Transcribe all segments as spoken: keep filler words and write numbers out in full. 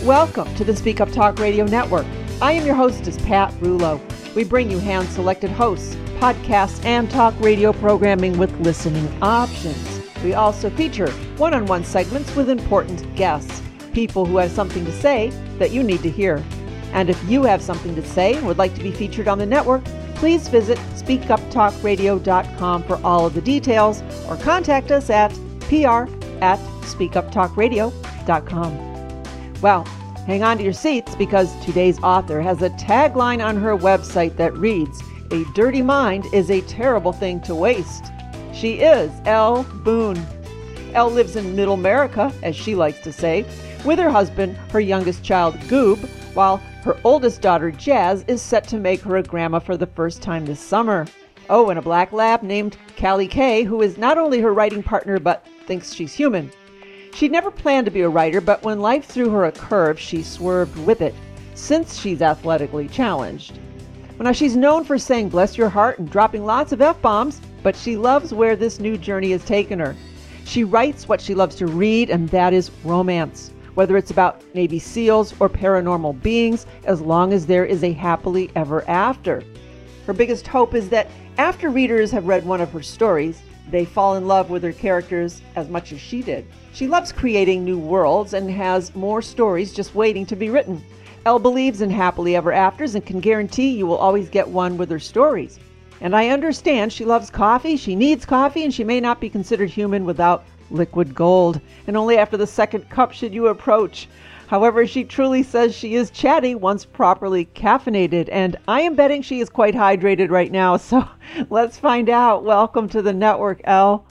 Welcome to the Speak Up Talk Radio Network. I am your hostess, Pat Rulo. We bring you hand-selected hosts, podcasts, and talk radio programming with listening options. We also feature one-on-one segments with important guests, people who have something to say that you need to hear. And if you have something to say and would like to be featured on the network, please visit speak up talk radio dot com for all of the details or contact us at p r at speak up talk radio dot com. Well, hang on to your seats because today's author has a tagline on her website that reads, "A dirty mind is a terrible thing to waste." She is Elle Boone. Elle lives in Middle America, as she likes to say, with her husband, her youngest child, Goob, while her oldest daughter, Jazz, is set to make her a grandma for the first time this summer. Oh, and a black lab named Callie Kay, who is not only her writing partner, but thinks she's human. She'd never planned to be a writer, but when life threw her a curve, she swerved with it, since she's athletically challenged. Well, now, she's known for saying bless your heart and dropping lots of F-bombs, but she loves where this new journey has taken her. She writes what she loves to read, and that is romance, whether it's about Navy SEALs or paranormal beings, as long as there is a happily ever after. Her biggest hope is that after readers have read one of her stories, they fall in love with her characters as much as she did. She loves creating new worlds and has more stories just waiting to be written. Elle believes in happily ever afters and can guarantee you will always get one with her stories. And I understand she loves coffee, she needs coffee, and she may not be considered human without liquid gold. And only after the second cup should you approach. However, she truly says she is chatty once properly caffeinated, and I am betting she is quite hydrated right now, so let's find out. Welcome to the network, Elle.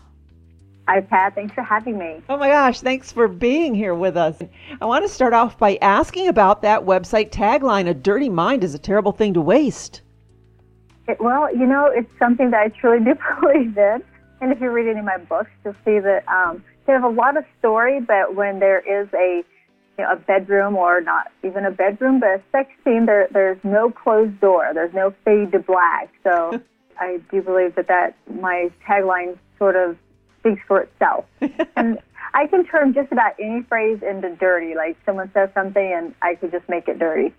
Hi, Pat. Thanks for having me. Oh my gosh, thanks for being here with us. I want to start off by asking about that website tagline, "A dirty mind is a terrible thing to waste." It, well, you know, it's something that I truly do believe in. And if you read any of my books, you'll see that um, they have a lot of story, but when there is a you know, a bedroom, or not even a bedroom, but a sex scene, there, there's no closed door. There's no fade to black. So I do believe that, that my tagline sort of speaks for itself. And I can turn just about any phrase into dirty. Like someone says something and I could just make it dirty.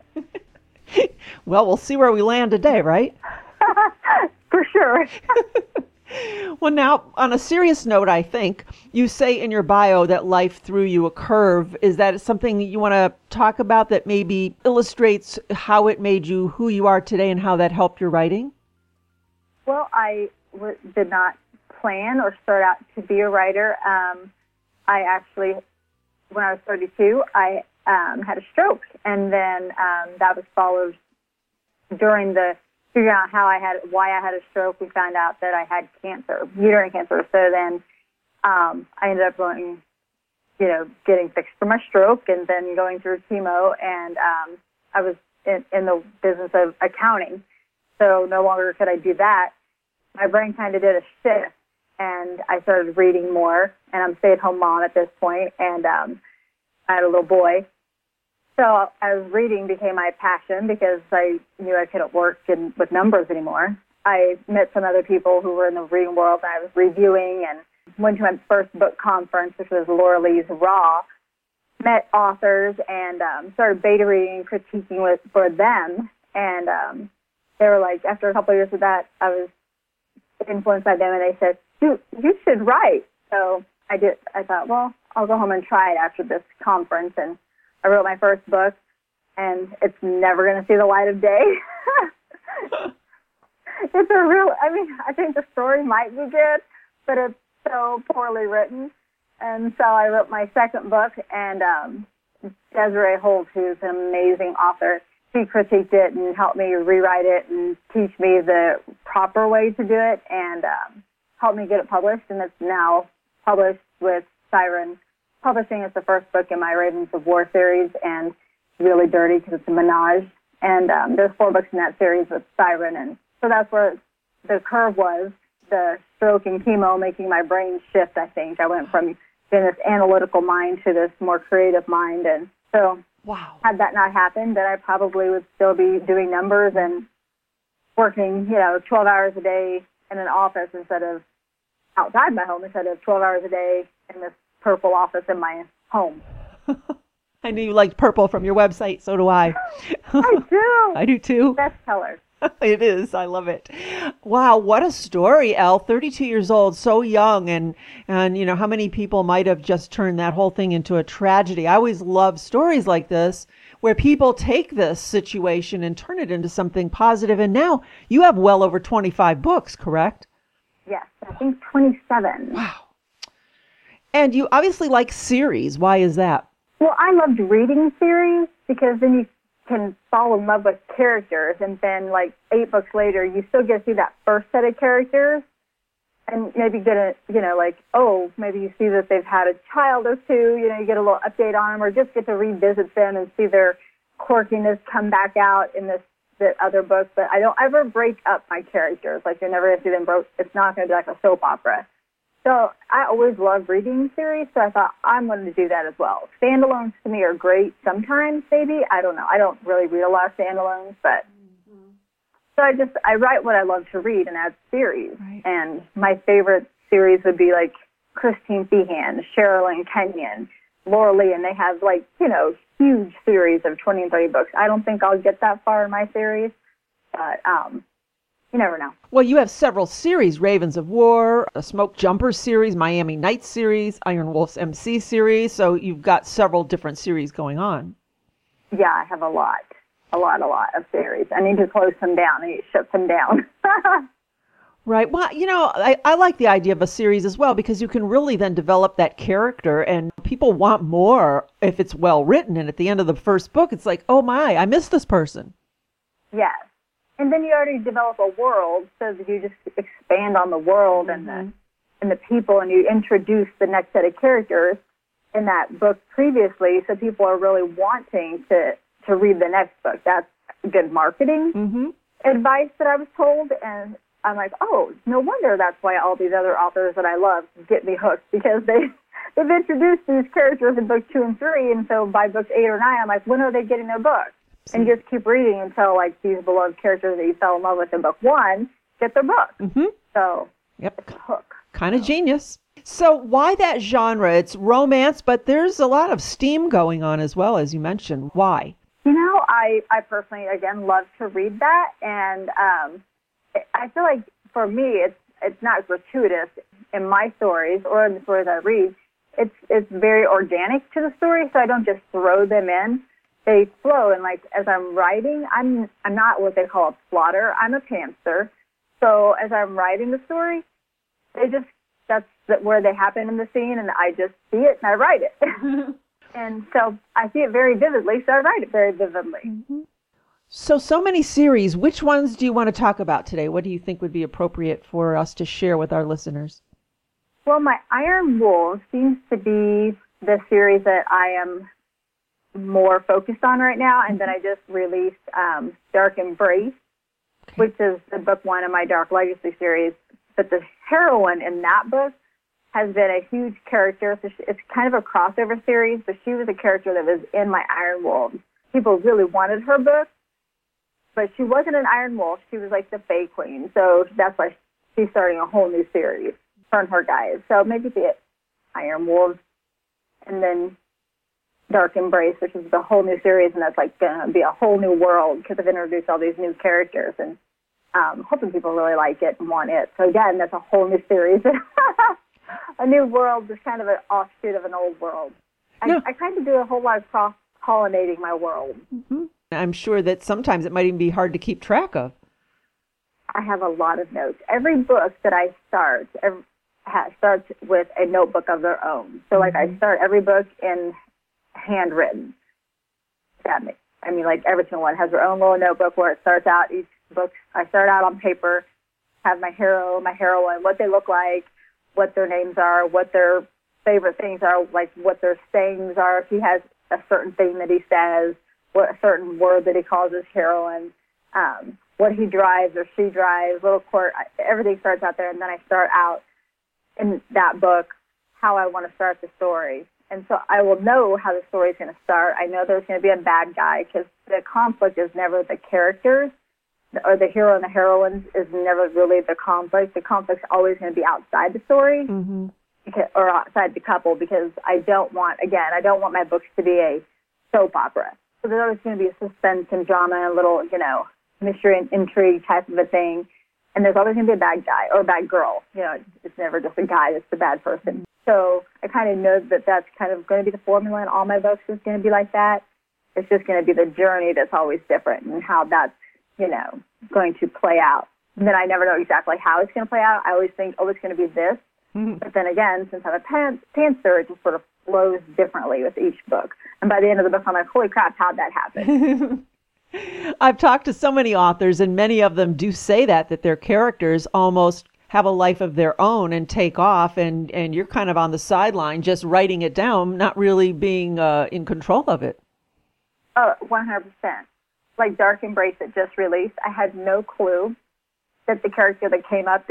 Well, we'll see where we land today, right? For sure. Well, now, on a serious note, I think, you say in your bio that life threw you a curve. Is that something you want to talk about that maybe illustrates how it made you who you are today and how that helped your writing? Well, I w- did not plan or start out to be a writer. Um, I actually, when I was thirty-two, I um, had a stroke, and then um, that was followed during the figuring out how I had, why I had a stroke. We found out that I had cancer, uterine cancer. So then um, I ended up going, you know, getting fixed for my stroke and then going through chemo. And um, I was in, in the business of accounting. So no longer could I do that. My brain kind of did a shift and I started reading more. And I'm a stay-at-home mom at this point, and um, I had a little boy. So as reading became my passion because I knew I couldn't work in, with numbers anymore. I met some other people who were in the reading world, and I was reviewing and went to my first book conference, which was Laura Lee's Raw, met authors, and um, started beta reading and critiquing with, for them. And um, they were like, after a couple of years of that, I was influenced by them, and they said, you, you should write. So I did. I thought, well, I'll go home and try it after this conference, and I wrote my first book, and it's never going to see the light of day. It's a real, I mean, I think the story might be good, but it's so poorly written. And so I wrote my second book, and um, Desiree Holt, who's an amazing author, she critiqued it and helped me rewrite it and teach me the proper way to do it, and um, helped me get it published, and it's now published with Siren Publishing. Is the first book in my Ravens of War series, and it's really dirty because it's a menage. And um, there's four books in that series with Siren, and so that's where the curve was, the stroke and chemo making my brain shift, I think. I went from being this analytical mind to this more creative mind, and so wow. Had that not happened, then I probably would still be doing numbers and working, you know, twelve hours a day in an office instead of outside my home, instead of twelve hours a day in this purple office in my home. I knew you liked purple from your website. So do I. I do. I do too. Best color. It is. I love it. Wow, what a story, Elle. thirty-two years old, so young, and and you know how many people might have just turned that whole thing into a tragedy. I always love stories like this where people take this situation and turn it into something positive. And now you have well over twenty-five books, correct? Yes, I think twenty-seven. Wow. And you obviously like series. Why is that? Well, I loved reading series because then you can fall in love with characters, and then like eight books later, you still get to see that first set of characters, and maybe get a, you know, like, oh, maybe you see that they've had a child or two, you know, you get a little update on them, or just get to revisit them and see their quirkiness come back out in this the other book. But I don't ever break up my characters. Like, you're never going to see them broke. It's not going to be like a soap opera. So I always love reading series, so I thought I'm going to do that as well. Standalones to me are great sometimes, maybe. I don't know. I don't really read a lot of standalones, but mm-hmm. so I just, I write what I love to read and add series. Right. And my favorite series would be like Christine Feehan, Cheryl and Kenyon, Laura Lee, and they have like, you know, huge series of twenty and thirty books. I don't think I'll get that far in my series, but um, you never know. Well, you have several series, Ravens of War, a Smoke Jumper series, Miami Nights series, Iron Wolf's M C series. So you've got several different series going on. Yeah, I have a lot, a lot, a lot of series. I need to close them down. I need to shut them down. Right. Well, you know, I, I like the idea of a series as well, because you can really then develop that character, and people want more if it's well written. And at the end of the first book, it's like, oh my, I miss this person. Yes. And then you already develop a world, so that you just expand on the world mm-hmm. and the and the people, and you introduce the next set of characters in that book previously, so people are really wanting to, to read the next book. That's good marketing mm-hmm. advice that I was told, and I'm like, oh, no wonder that's why all these other authors that I love get me hooked, because they, they've introduced these characters in book two and three, and so by books eight or nine, I'm like, when are they getting their books? And just keep reading until, like, these beloved characters that you fell in love with in book one get their book. Mm-hmm. So, yep. It's a hook. Kind of genius. So why that genre? It's romance, but there's a lot of steam going on as well, as you mentioned. Why? You know, I, I personally, again, love to read that. And um, I feel like, for me, it's it's not gratuitous in my stories or in the stories I read. It's, it's very organic to the story, so I don't just throw them in. They flow, and like as I'm writing, I'm I'm not what they call a plotter. I'm a pantser. So as I'm writing the story, they just that's where they happen in the scene, and I just see it and I write it. And so I see it very vividly, so I write it very vividly. Mm-hmm. So so many series. Which ones do you want to talk about today? What do you think would be appropriate for us to share with our listeners? Well, my Iron Wolves seems to be the series that I am more focused on right now, and then I just released um, Dark Embrace, okay. which is the book one of my Dark Legacy series. But the heroine in that book has been a huge character. So she, it's kind of a crossover series, but she was a character that was in my Iron Wolves. People really wanted her book, but she wasn't an Iron Wolf. She was like the Fae Queen, so that's why she's starting a whole new series, her and her guys. So maybe the Iron Wolves, and then Dark Embrace, which is the whole new series, and that's like going to be a whole new world because I've introduced all these new characters, and um, hoping people really like it and want it. So again, that's a whole new series. A new world is kind of an offshoot of an old world. I, yeah. I kind of do a whole lot of cross-pollinating my world. Mm-hmm. I'm sure that sometimes it might even be hard to keep track of. I have a lot of notes. Every book that I start every, ha, starts with a notebook of their own. So, like, mm-hmm. I start every book in handwritten. That makes, I mean, like, every single one has their own little notebook where it starts out. Each book, I start out on paper, have my hero, my heroine, what they look like, what their names are, what their favorite things are, like what their sayings are. If he has a certain thing that he says, what a certain word that he calls his heroine, um, what he drives or she drives, little court, everything starts out there. And then I start out in that book how I want to start the story. And so I will know how the story is going to start. I know there's going to be a bad guy because the conflict is never the characters, or the hero and the heroines is never really the conflict. The conflict's always going to be outside the story, mm-hmm. because, or outside the couple, because I don't want, again, I don't want my books to be a soap opera. So there's always going to be a suspense and drama and a little, you know, mystery and intrigue type of a thing. And there's always going to be a bad guy or a bad girl. You know, it's never just a guy that's the bad person. So I kind of know that that's kind of going to be the formula in all my books is going to be like that. It's just going to be the journey that's always different and how that's, you know, going to play out. And then I never know exactly how it's going to play out. I always think, oh, it's going to be this. Mm-hmm. But then again, since I'm a pan- pantser, it just sort of flows differently with each book. And by the end of the book, I'm like, holy crap, how'd that happen? I've talked to so many authors, and many of them do say that, that their characters almost have a life of their own and take off, and, and you're kind of on the sideline just writing it down, not really being uh, in control of it. Oh, one hundred percent. Like Dark Embrace that just released, I had no clue that the character that came up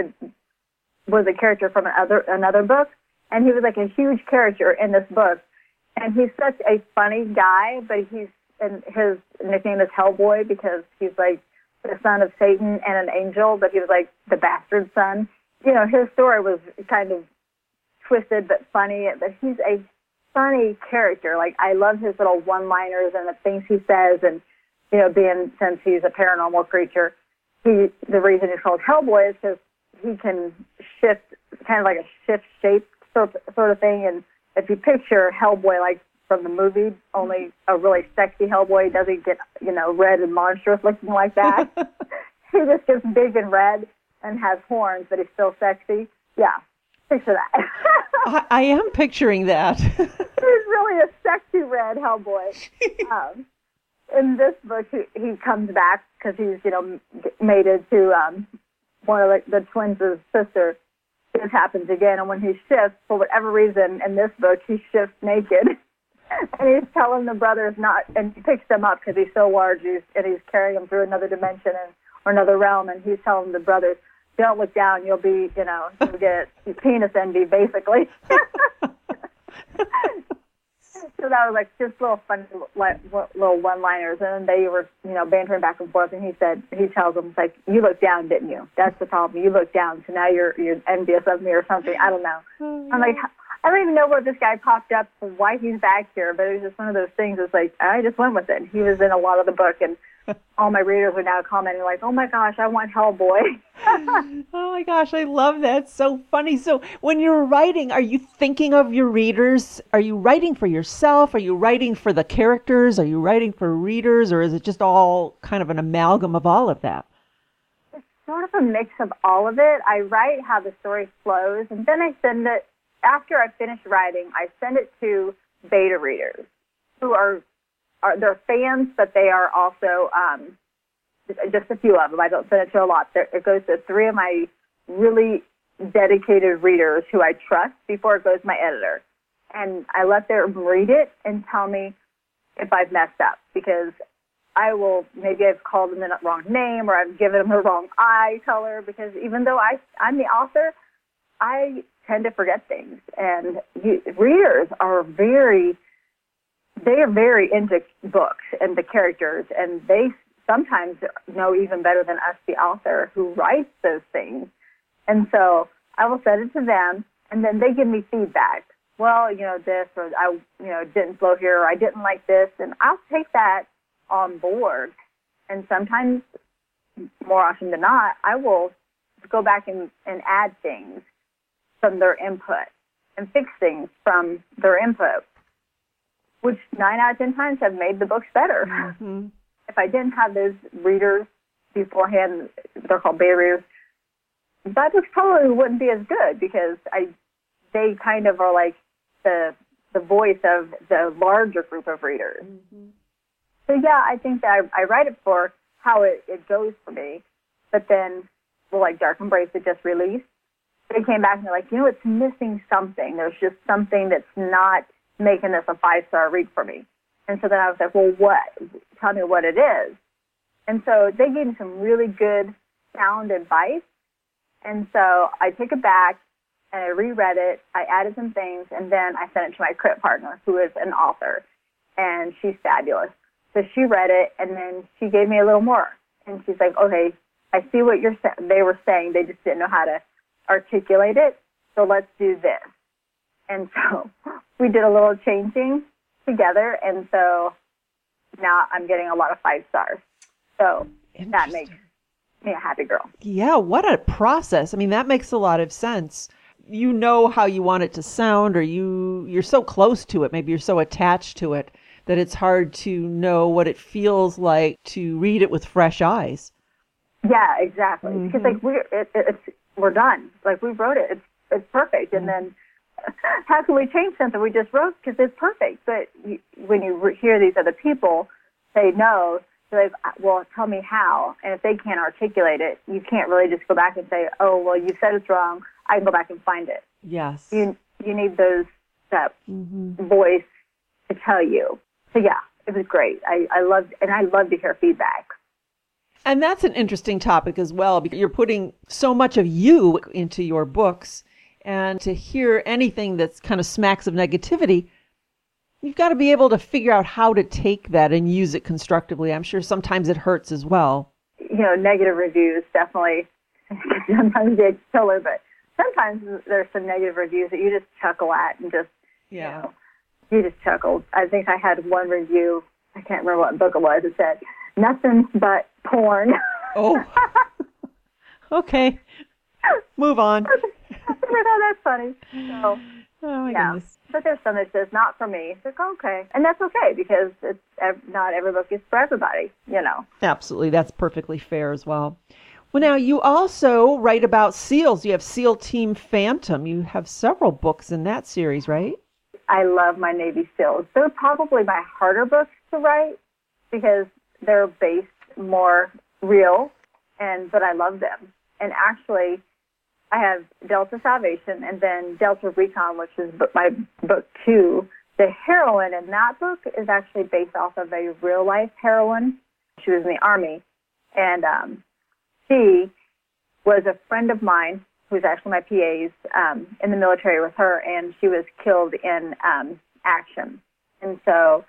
was a character from another another book, and he was like a huge character in this book. And he's such a funny guy, but he's and his nickname is Hellboy because he's like the son of Satan and an angel, but he was like the bastard son. You know, his story was kind of twisted but funny, but he's a funny character. Like, I love his little one-liners and the things he says, and, you know, being, since he's a paranormal creature, he, the reason he's called Hellboy is because he can shift, kind of like a shift shape sort of, sort of thing, and if you picture Hellboy like from the movie, only a really sexy Hellboy doesn't get, you know, red and monstrous looking like that. He just gets big and red and has horns, but he's still sexy. Yeah, picture that. I, I am picturing that. He's really a sexy red Hellboy. Um, in this book, he, he comes back because he's, you know, mated to um, one of the, the twins' sister. This happens again, and when he shifts, for whatever reason, in this book, he shifts naked. And he's telling the brothers not, and he picks them up because he's so large, he's, and he's carrying them through another dimension and, or another realm, and he's telling the brothers, don't look down, you'll be, you know, you'll get penis envy, basically. So that was like just little fun, like, little one-liners, and they were, you know, bantering back and forth, and he said, he tells them, it's like, you looked down, didn't you? That's the problem. You looked down, so now you're you're envious of me or something. I don't know. Oh, yeah. I'm like, I don't even know what this guy popped up, why he's back here, but it was just one of those things. It's like, I just went with it. He was in a lot of the book, and all my readers are now commenting like, oh my gosh, I want Hellboy. Oh my gosh, I love that. So funny. So when you're writing, are you thinking of your readers? Are you writing for yourself? Are you writing for the characters? Are you writing for readers? Or is it just all kind of an amalgam of all of that? It's sort of a mix of all of it. I write how the story flows, and then I send it, after I finish writing, I send it to beta readers who are Are, they're fans, but they are also um, just a few of them. I don't send it to a lot. There, it goes to three of my really dedicated readers who I trust before it goes to my editor. And I let them read it and tell me if I've messed up, because I will, maybe I've called them the wrong name or I've given them the wrong eye color, because even though I, I'm the author, I tend to forget things. And you, readers are very... they are very into books and the characters, and they sometimes know even better than us, the author, who writes those things. And so I will send it to them, and then they give me feedback. Well, you know, this, or I, you know, didn't flow here, or I didn't like this, and I'll take that on board. And sometimes, more often than not, I will go back and, and add things from their input and fix things from their input, which nine out of ten times have made the books better. Mm-hmm. If I didn't have those readers beforehand, they're called beta readers, that books probably wouldn't be as good, because I, they kind of are like the the voice of the larger group of readers. Mm-hmm. So yeah, I think that I, I write it for how it, it goes for me. But then, well, like Dark Embrace, it just released, they came back and they're like, you know, it's missing something. There's just something that's not making this a five-star read for me. And so then I was like, well, what? Tell me what it is. And so they gave me some really good sound advice. And so I took it back and I reread it. I added some things, and then I sent it to my crypt partner, who is an author, and she's fabulous. So she read it, and then she gave me a little more. And she's like, okay, I see what you're sa- they were saying. They just didn't know how to articulate it. So let's do this. And so we did a little changing together, and so now I'm getting a lot of five stars. So that makes me a happy girl. Yeah, what a process. I mean, that makes a lot of sense. You know how you want it to sound, or you, you're so close to it, maybe you're so attached to it, that it's hard to know what it feels like to read it with fresh eyes. Yeah, exactly. Mm-hmm. Because like we're it, it, it's we're done. Like we wrote it. It's it's perfect. And Mm-hmm. then how can we change something we just wrote? Because it's perfect. But you, when you re- hear these other people say no, they're like, well, tell me how. And if they can't articulate it, you can't really just go back and say, oh, well, you said it's wrong. I can go back and find it. Yes. You you need those that Mm-hmm. voice to tell you. So yeah, it was great. I I loved and I love to hear feedback. And that's an interesting topic as well, because you're putting so much of you into your books, and to hear anything that's kind of smacks of negativity, you've got to be able to figure out how to take that and use it constructively. I'm sure sometimes it hurts as well. You know, negative reviews definitely sometimes they killer, but sometimes there's some negative reviews that you just chuckle at and just, Yeah. you know, you just chuckle. I think I had one review, I can't remember what book it was, it said, nothing but porn. Oh, okay. Move on. I thought, oh, that's funny. So, Oh, my yeah. goodness. But there's some that says, not for me. It's like, okay. And that's okay, because it's not every book is for everybody, you know. Absolutely. That's perfectly fair as well. Well, now, you also write about SEALs. You have SEAL Team Phantom. You have several books in that series, right? I love my Navy SEALs. They're probably my harder books to write because they're based more real, and but I love them. And actually, I have Delta Salvation and then Delta Recon, which is my book two. The heroine in that book is actually based off of a real-life heroine. She was in the Army, and um, she was a friend of mine who was actually my P A's um, in the military with her, and she was killed in um, action. And so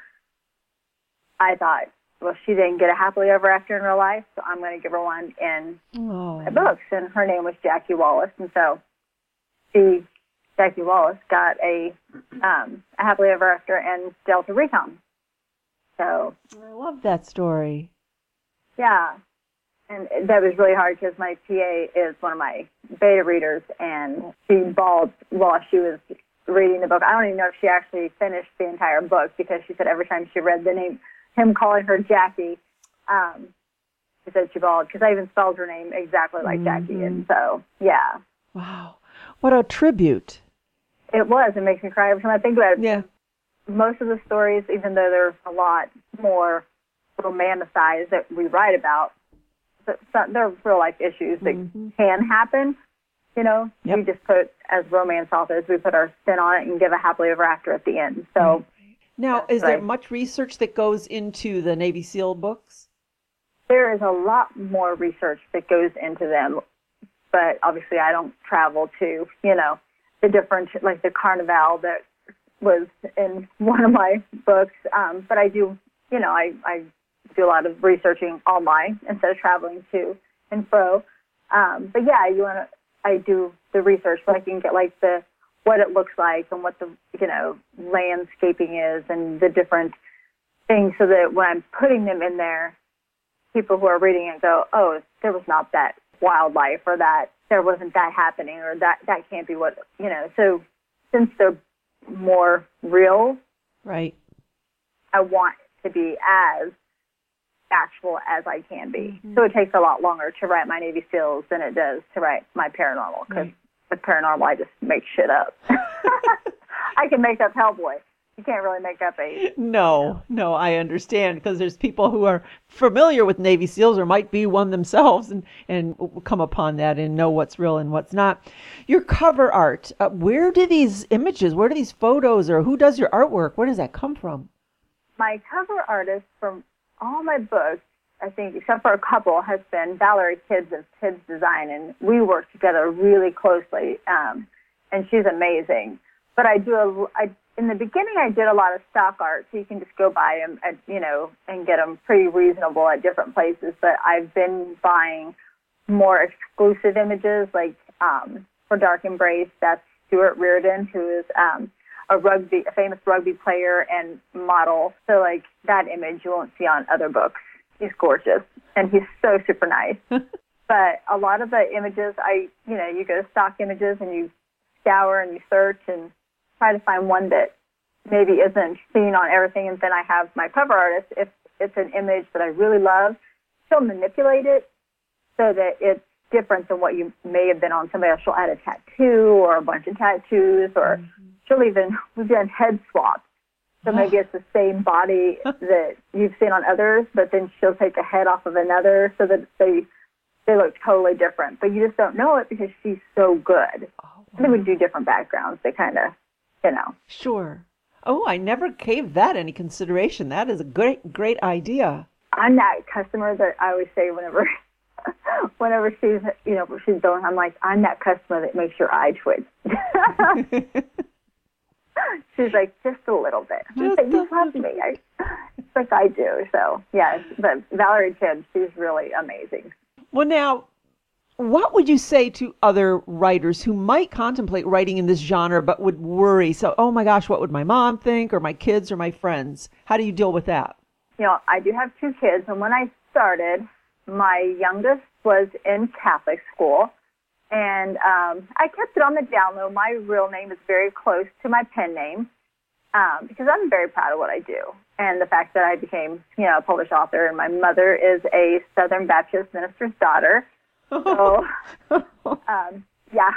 I thought, well, she didn't get a happily ever after in real life, so I'm going to give her one in Oh. my books. And her name was Jackie Wallace, and so she, Jackie Wallace, got a, um, a happily ever after in Delta Recon. So I love that story. yeah, and that was really hard because my P A is one of my beta readers, and she bawled while she was reading the book. I don't even know if she actually finished the entire book because she said every time she read the name, him calling her Jackie, um, she said she bawled because I even spelled her name exactly like Mm-hmm. Jackie. And so, yeah, Wow. What a tribute. it was. It makes me cry every time I think about it. Yeah. Most of the stories, even though there's a lot more romanticized that we write about, but some, they're real life issues that Mm-hmm. can happen. You know, Yep. we just put as romance authors, we put our spin on it and give a happily ever after at the end. So Now, That's is there right. much research that goes into the Navy SEAL books? there is a lot more research that goes into them, but obviously I don't travel to, you know, the different, like the Carnival that was in one of my books. Um, but I do, you know, I, I do a lot of researching online instead of traveling to and fro. Um, but yeah, you want to, I do the research so I can get like the, what it looks like and what the, you know, landscaping is and the different things so that when I'm putting them in there, people who are reading it go, oh, there was not that wildlife or that there wasn't that happening or that, that can't be what, you know. So since they're more real, Right. I want to be as actual as I can be. Mm-hmm. So it takes a lot longer to write my Navy SEALs than it does to write my paranormal because Right. with paranormal I just make shit up. I can make up Hellboy. You can't really make up a... No, no, I understand, because there's people who are familiar with Navy SEALs or might be one themselves and, and come upon that and know what's real and what's not. Your cover art, uh, where do these images, where do these photos, or who does your artwork, where does that come from? My cover artist from all my books, I think, except for a couple, has been Valerie Kids of Kids Design, and we work together really closely, um, and she's amazing. But I do a, I, in the beginning, I did a lot of stock art, so you can just go buy them, at, you know, and get them pretty reasonable at different places. But I've been buying more exclusive images, like um, for Dark Embrace, that's Stuart Reardon, who is um, a rugby, a famous rugby player and model. So like that image you won't see on other books. He's gorgeous and he's so super nice. But a lot of the images, I, you know, you go to stock images and you scour and you search and try to find one that maybe isn't seen on everything. And then I have my cover artist, if it's an image that I really love, she'll manipulate it so that it's different than what you may have been on somebody else. She'll add a tattoo or a bunch of tattoos, or mm-hmm. she'll even, we've done head swaps. So maybe it's the same body that you've seen on others, but then she'll take a head off of another so that they they look totally different. But you just don't know it because she's so good. Oh, wow. And then we do different backgrounds. They kind of, you know. Sure. Oh, I never gave that any consideration. That is a great, great idea. I'm that customer that I always say whenever, whenever she's, you know, she's going, I'm like, I'm that customer that makes your eye twitch. She's like, just a little bit. Just like, you love me. I, it's like I do. So, yeah, but Valerie Tibbs, she's really amazing. Well, now, what would you say to other writers who might contemplate writing in this genre but would worry? So, oh my gosh, what would my mom think, or my kids, or my friends? How do you deal with that? You know, I do have two kids, and when I started, my youngest was in Catholic school, and um, I kept it on the down low. My real name is very close to my pen name um, because I'm very proud of what I do. And the fact that I became, you know, a published author, and my mother is a Southern Baptist minister's daughter. So, um, yeah,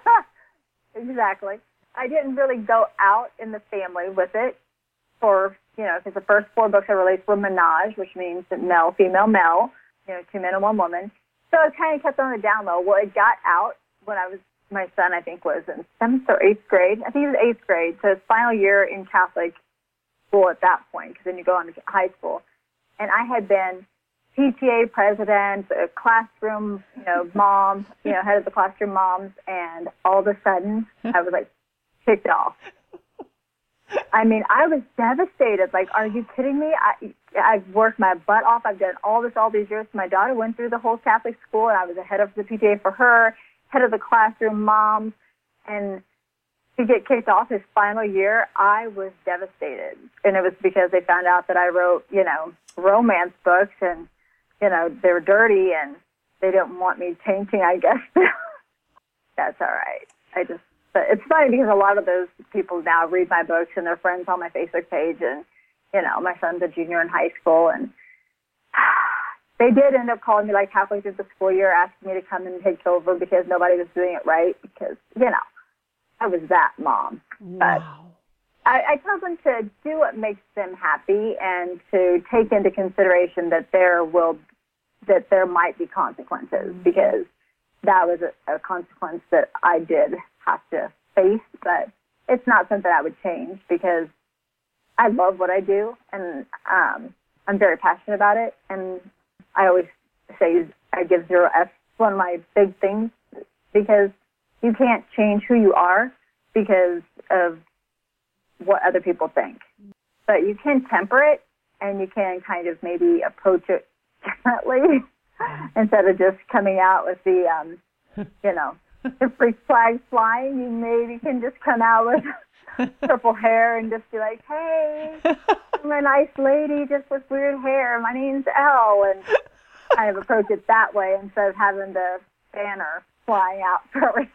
exactly. I didn't really go out in the family with it for, you know, because the first four books I released were menage, which means male, female, male, you know, two men and one woman. So I kind of kept on the down low. Well, it got out when I was, my son, I think, was in seventh or eighth grade. I think he was eighth grade. So his final year in Catholic school at that point, because then you go on to high school. And I had been P T A president, a classroom, you know, mom, you know, head of the classroom moms, and all of a sudden I was like kicked off. I mean, I was devastated. Like, are you kidding me? I, I've worked my butt off. I've done all this all these years. My daughter went through the whole Catholic school, and I was the head of the P T A for her, head of the classroom moms, and to get kicked off his final year, I was devastated. And it was because they found out that I wrote, you know, romance books, and, you know, they were dirty, and they didn't want me painting, I guess. That's all right. I just, but it's funny because a lot of those people now read my books, and they're friends on my Facebook page, and, you know, my son's a junior in high school, and they did end up calling me like halfway through the school year, asking me to come and take over because nobody was doing it right, because, you know, I was that mom. Wow. But I, I tell them to do what makes them happy and to take into consideration that there will, that there might be consequences, mm-hmm. because that was a, a consequence that I did have to face, but it's not something I would change because I love what I do, and um, I'm very passionate about it, and I always say I give zero F's. One of my big things, because you can't change who you are because of what other people think. But you can temper it, and you can kind of maybe approach it differently instead of just coming out with the, um, you know, the freak flag flying. You maybe can just come out with purple hair and just be like, hey, I'm a nice lady just with weird hair. My name's Elle. And kind of approach it that way instead of having the banner flying out first.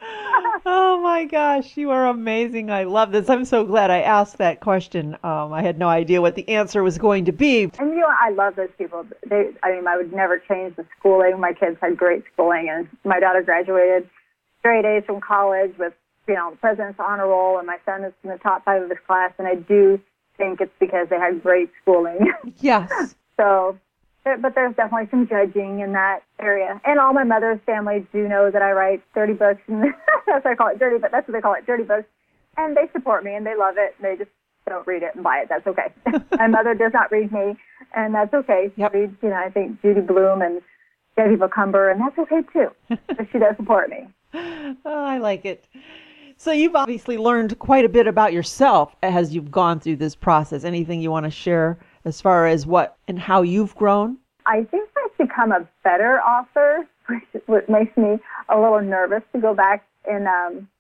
Oh my gosh, you are amazing. I love this. I'm so glad I asked that question. Um, I had no idea what the answer was going to be. And you know, I love those people. They, I mean, I would never change the schooling. My kids had great schooling, and my daughter graduated straight A's from college with, you know, the President's Honor Roll, and my son is in the top five of his class, and I do think it's because they had great schooling. Yes. So, but there's definitely some judging in that area. And all my mother's family do know that I write dirty books, and that's what I call it, dirty, but that's what they call it, dirty books. And they support me, and they love it, and they just don't read it and buy it. That's okay. My mother does not read me, and that's okay. She yep. reads, you know, I think Judy Blume and Debbie Bacumber, and that's okay too. But she does support me. Oh, I like it. So you've obviously learned quite a bit about yourself as you've gone through this process. Anything you want to share as far as what and how you've grown? I think I've become a better author, which makes me a little nervous to go back and um,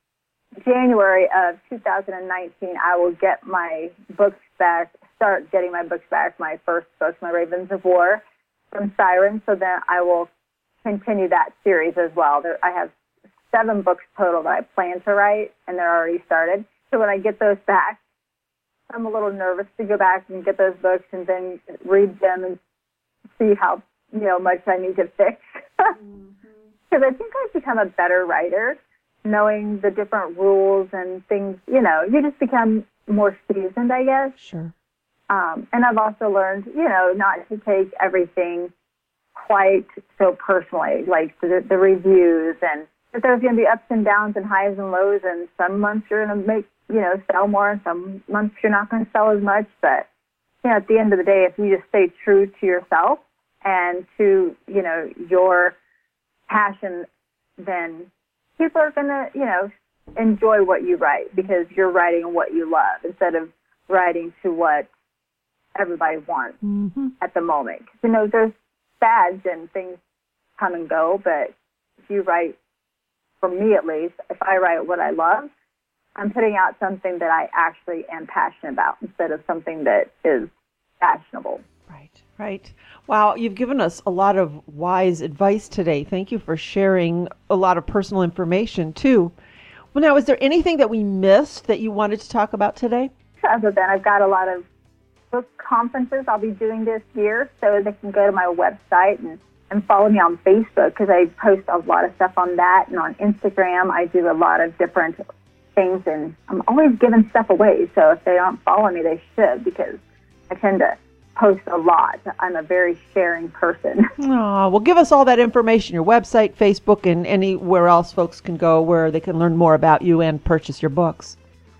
January of two thousand nineteen, I will get my books back, start getting my books back, my first books, my Ravens of War from Siren. So then I will continue that series as well. There, I have seven books total that I plan to write, and they're already started. So when I get those back, I'm a little nervous to go back and get those books and then read them and see how, you know, much I need to fix. Because mm-hmm. I think I've become a better writer, knowing the different rules and things. You know, you just become more seasoned, I guess. Sure. Um, and I've also learned, you know, not to take everything quite so personally, like the, the reviews, and that there's going to be ups and downs and highs and lows, and some months you're going to make, you know, sell more, and some months you're not going to sell as much. But, you know, at the end of the day, if you just stay true to yourself and to, you know, your passion, then people are going to, you know, enjoy what you write because you're writing what you love instead of writing to what everybody wants mm-hmm. at the moment. Because, you know, there's fads and things come and go, but if you write, for me at least, if I write what I love, I'm putting out something that I actually am passionate about instead of something that is fashionable. Right, right. Wow, you've given us a lot of wise advice today. Thank you for sharing a lot of personal information, too. Well, now, is there anything that we missed that you wanted to talk about today? Other than I've got a lot of book conferences I'll be doing this year, so they can go to my website and, and follow me on Facebook because I post a lot of stuff on that, and on Instagram I do a lot of different things, and I'm always giving stuff away, so if they don't follow me, they should, because I tend to post a lot. I'm a very sharing person. Oh, well, give us all that information, your website, Facebook, and anywhere else folks can go where they can learn more about you and purchase your books.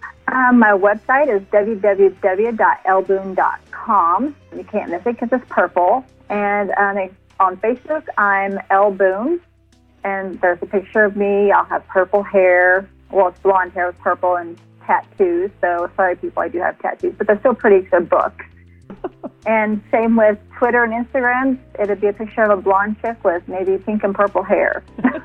Um, my website is w w w dot l boone dot com. You can't miss it because it's purple. And um, on Facebook, I'm L. Boone, and there's a picture of me. I'll have purple hair. Well, it's blonde hair with purple and tattoos. So sorry, people, I do have tattoos, but they're still pretty because they're books. And same with Twitter and Instagram. It'll be a picture of a blonde chick with maybe pink and purple hair.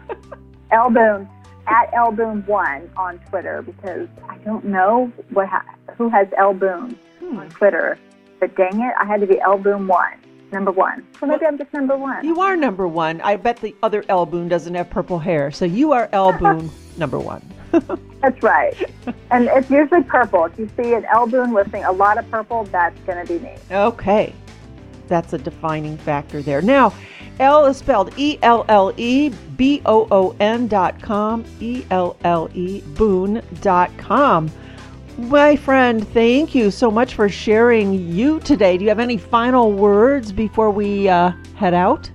L. Boone. At L. Boone one on Twitter, because I don't know what ha- who has L. Boone hmm. on Twitter. But dang it, I had to be L. Boone one, number one. So maybe well, I'm just number one. You are number one. I bet the other L. Boone doesn't have purple hair. So you are L. Boone number one. That's right. And it's usually purple. If you see an L. Boone listing a lot of purple, that's going to be me. Okay. That's a defining factor there. Now, L is spelled E L L E B O O N dot com, E L L E Boone dot com. My friend, thank you so much for sharing you today. Do you have any final words before we uh, head out?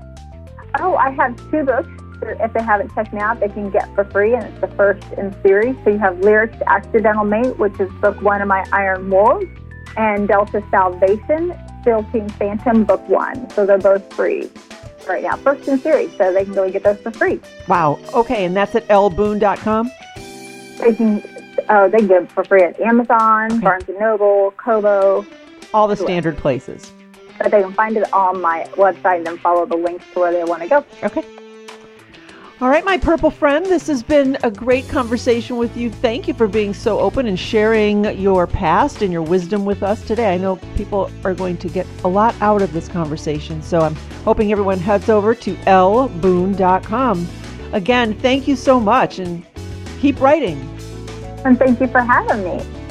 Oh, I have two books. If they haven't checked me out, they can get for free, and it's the first in series. So you have Lyrics to Accidental Mate, which is book one of my Iron Wolves, and Delta Salvation, Still Team Phantom, book one. So they're both free right now, first in series, so they can go and get those for free. Wow. Okay, and that's at L Boone dot com? They can, uh, they can get it for free at Amazon, okay. Barnes and Noble, Kobo. All the everywhere. Standard places. But they can find it on my website and then follow the links to where they want to go. Okay. All right, my purple friend, this has been a great conversation with you. Thank you for being so open and sharing your past and your wisdom with us today. I know people are going to get a lot out of this conversation, so I'm hoping everyone heads over to L Boone dot com. Again, thank you so much, and keep writing. And thank you for having me.